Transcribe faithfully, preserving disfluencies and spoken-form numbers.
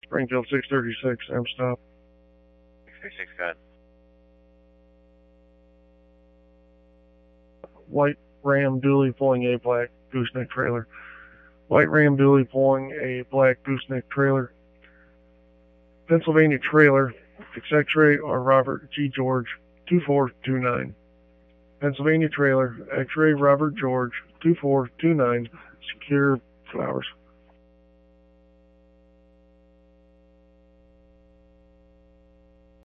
Springfield six thirty-six, M stop. six thirty-six, go ahead. White Ram dually pulling a black gooseneck trailer. White Ram dually pulling a black gooseneck trailer. Pennsylvania trailer, X-ray or Robert G. George, two four two nine. Pennsylvania trailer, X-ray Robert George, two four two nine, secure two hours.